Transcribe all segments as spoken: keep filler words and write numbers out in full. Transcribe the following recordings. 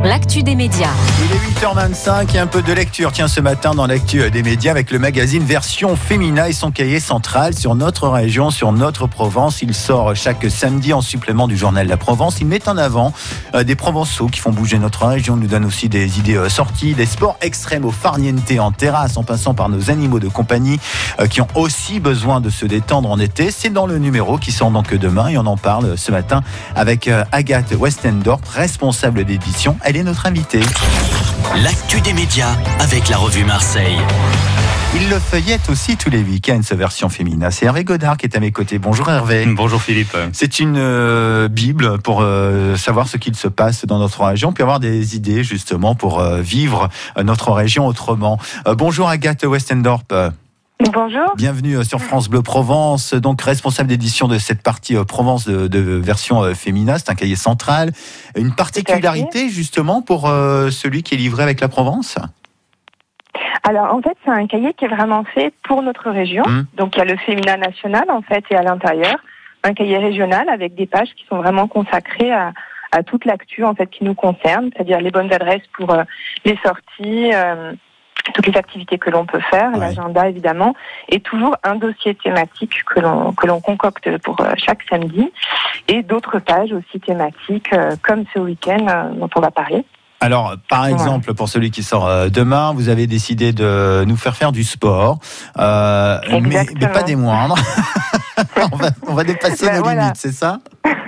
l'actu des médias. Il est huit heures vingt-cinq et un peu de lecture. Tiens, ce matin dans l'actu des médias avec le magazine Version Fémina et son cahier central sur notre région, sur notre Provence. Il sort chaque samedi en supplément du journal La Provence. Il met en avant euh, des Provençaux qui font bouger notre région. Il nous donne aussi des idées euh, sorties, des sports extrêmes au farniente en terrasse, en passant par nos animaux de compagnie euh, qui ont aussi besoin de se détendre en été. C'est dans le numéro qui sort donc demain et on en parle ce matin avec euh, Agathe Westendorp, responsable d'édition. Elle est notre invitée. L'actu des médias avec la revue Marseille. Il le feuillette aussi tous les week-ends, ce Version Fémina. C'est Hervé Godard qui est à mes côtés. Bonjour Hervé. Bonjour Philippe. C'est une euh, bible pour euh, savoir ce qu'il se passe dans notre région, puis avoir des idées justement pour euh, vivre notre région autrement. Euh, bonjour Agathe Westendorp. Bonjour. Bienvenue sur France Bleu Provence, donc responsable d'édition de cette partie Provence de, de Version Fémina. C'est un cahier central. Une particularité justement pour euh, celui qui est livré avec la Provence ? Alors en fait c'est un cahier qui est vraiment fait pour notre région. Mmh. Donc il y a le Fémina national en fait et à l'intérieur un cahier régional avec des pages qui sont vraiment consacrées à, à toute l'actu en fait qui nous concerne, c'est-à-dire les bonnes adresses pour euh, les sorties. Euh, toutes les activités que l'on peut faire, ouais. L'agenda évidemment, et toujours un dossier thématique que l'on que l'on concocte pour euh, chaque samedi, et d'autres pages aussi thématiques, euh, comme ce week-end euh, dont on va parler. Alors, par exemple, ouais. Pour celui qui sort euh, demain, vous avez décidé de nous faire faire du sport, euh, mais, mais pas des moindres. on, va, on va dépasser ben nos voilà. limites, c'est ça ?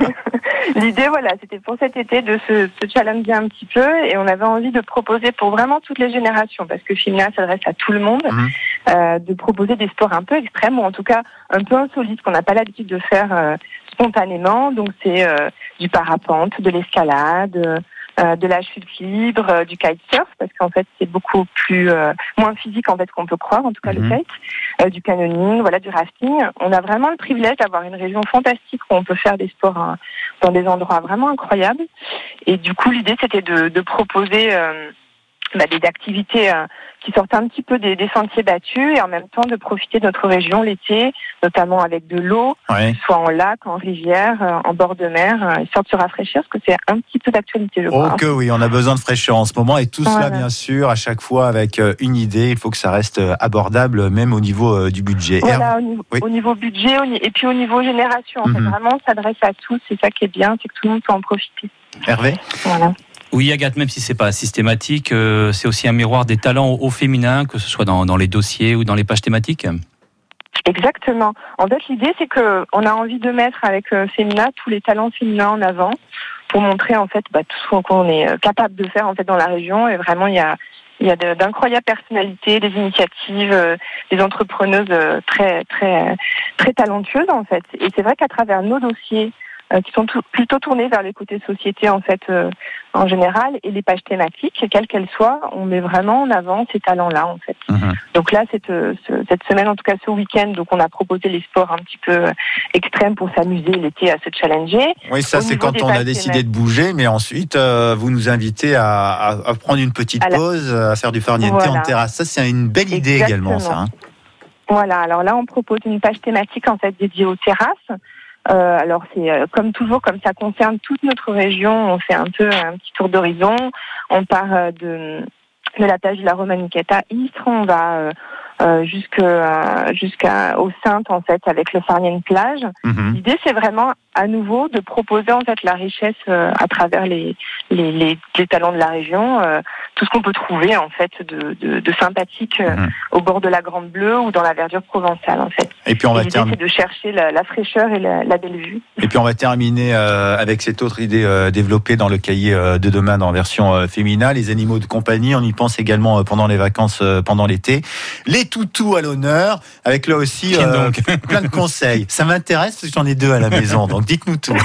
L'idée, voilà, c'était pour cet été de se, se challenger un petit peu et on avait envie de proposer pour vraiment toutes les générations, parce que Fémina s'adresse à tout le monde, mmh. euh, de proposer des sports un peu extrêmes ou en tout cas un peu insolites qu'on n'a pas l'habitude de faire euh, spontanément. Donc c'est euh, du parapente, de l'escalade, euh, de la chute libre, euh, du kitesurf, parce qu'en fait c'est beaucoup plus euh, moins physique en fait qu'on peut croire, en tout cas mmh. le kite, euh, du canyoning, voilà, du rafting. On a vraiment le privilège d'avoir une région fantastique où on peut faire des sports hein, dans des endroits vraiment incroyables. Et du coup, l'idée, c'était de, de proposer euh, bah, des activités euh, qui sortent un petit peu des, des sentiers battus et en même temps de profiter de notre région l'été, notamment avec de l'eau, ouais. soit en lac, en rivière, euh, en bord de mer, euh, histoire de se rafraîchir, parce que c'est un petit peu d'actualité, je crois. Oh que oui, on a besoin de fraîcheur en ce moment et tout voilà. Cela, bien sûr, à chaque fois avec euh, une idée. Il faut que ça reste abordable, même au niveau euh, du budget. Voilà, au niveau, oui. au niveau budget au, et puis au niveau génération. En mm-hmm. fait, vraiment, on s'adresse à tous. C'est ça qui est bien, c'est que tout le monde peut en profiter. Hervé ? Voilà. Oui, Agathe, même si c'est pas systématique, euh, c'est aussi un miroir des talents au, au féminin, que ce soit dans, dans les dossiers ou dans les pages thématiques. Exactement. En fait, l'idée, c'est que on a envie de mettre avec euh, Fémina tous les talents féminins en avant pour montrer en fait bah, tout ce qu'on est capable de faire en fait dans la région. Et vraiment, il y a il y a de, d'incroyables personnalités, des initiatives, euh, des entrepreneuses euh, très très très talentueuses en fait. Et c'est vrai qu'à travers nos dossiers Euh, qui sont tout, plutôt tournées vers les côtés société en fait euh, en général et les pages thématiques, quelles qu'elles soient, on met vraiment en avant ces talents-là en fait. Mmh. Donc là, cette, euh, ce, cette semaine, en tout cas ce week-end, donc on a proposé les sports un petit peu extrêmes pour s'amuser l'été à se challenger. Oui, ça Au c'est quand on a décidé de bouger, mais ensuite euh, vous nous invitez à, à, à prendre une petite la... pause, à faire du farniente voilà. en terrasse. Ça c'est une belle idée Exactement. également, ça. Hein. Voilà. Alors là, on propose une page thématique en fait dédiée aux terrasses. Euh, alors c'est euh, comme toujours, comme ça concerne toute notre région, on fait un peu un petit tour d'horizon. On part euh, de, de la plage de la Romaniquette à Istres, on va euh, euh, jusque, euh, jusqu'à au Saintes en fait avec le Farniente plage. Mm-hmm. L'idée c'est vraiment à nouveau de proposer en fait la richesse euh, à travers les, les les les talents de la région, euh, tout ce qu'on peut trouver en fait de de, de sympathique euh, mm-hmm. au bord de la Grande Bleue ou dans la verdure provençale en fait. Et puis on va l'idée term... c'est de chercher la, la fraîcheur et la, la belle vue. Et puis on va terminer euh, avec cette autre idée euh, développée dans le cahier euh, de demain dans version euh, Fémina, les animaux de compagnie. On y pense également euh, pendant les vacances, euh, pendant l'été. Les toutous à l'honneur, avec là aussi euh, plein de conseils. Ça m'intéresse parce que j'en ai deux à la maison, donc dites-nous tout.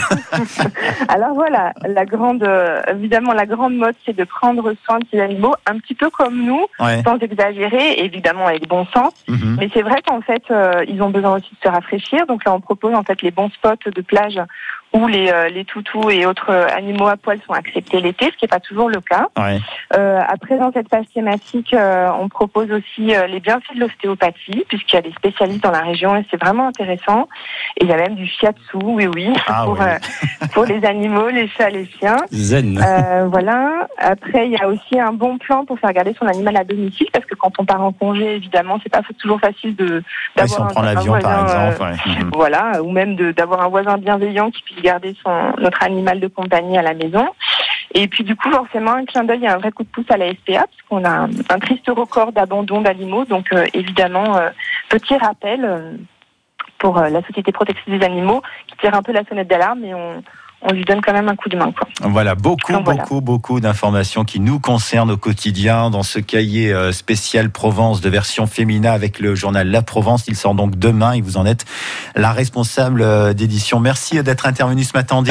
Alors voilà, la grande, euh, évidemment, la grande mode, c'est de prendre soin de ces animaux, un petit peu comme nous, ouais. sans exagérer, évidemment avec bon sens. Mm-hmm. Mais c'est vrai qu'en fait, euh, ils ont besoin aussi de se rafraîchir. Donc là, on propose en fait les bons spots de plage où les, euh, les toutous et autres euh, animaux à poil sont acceptés l'été, ce qui n'est pas toujours le cas. Ouais. Euh, après, dans cette phase thématique, euh, on propose aussi euh, les bienfaits de l'ostéopathie, puisqu'il y a des spécialistes dans la région et c'est vraiment intéressant. Et il y a même du shiatsu, oui, oui, Ah, pour, oui. euh, pour les animaux, les chats, les chiens. Zen. Euh, voilà. Après, il y a aussi un bon plan pour faire garder son animal à domicile, parce que quand on part en congé, évidemment, c'est pas toujours facile de Ouais, si on d'avoir prend un, un l'avion, par voisin, exemple. euh, Ouais. Mhm. voilà, ou même de, d'avoir un voisin bienveillant qui puisse garder son notre animal de compagnie à la maison. Et puis du coup, forcément, un clin d'œil et un vrai coup de pouce à la S P A, parce qu'on a un, un triste record d'abandon d'animaux. Donc euh, évidemment, euh, petit rappel euh, pour euh, la Société protectrice des animaux qui tire un peu la sonnette d'alarme, et on on lui donne quand même un coup de main, quoi. Voilà, beaucoup, Donc, voilà. beaucoup, beaucoup d'informations qui nous concernent au quotidien dans ce cahier euh, spécial Provence de version féminin avec le journal La Provence. Il sort donc demain et vous en êtes la responsable euh, d'édition. Merci d'être intervenu ce matin.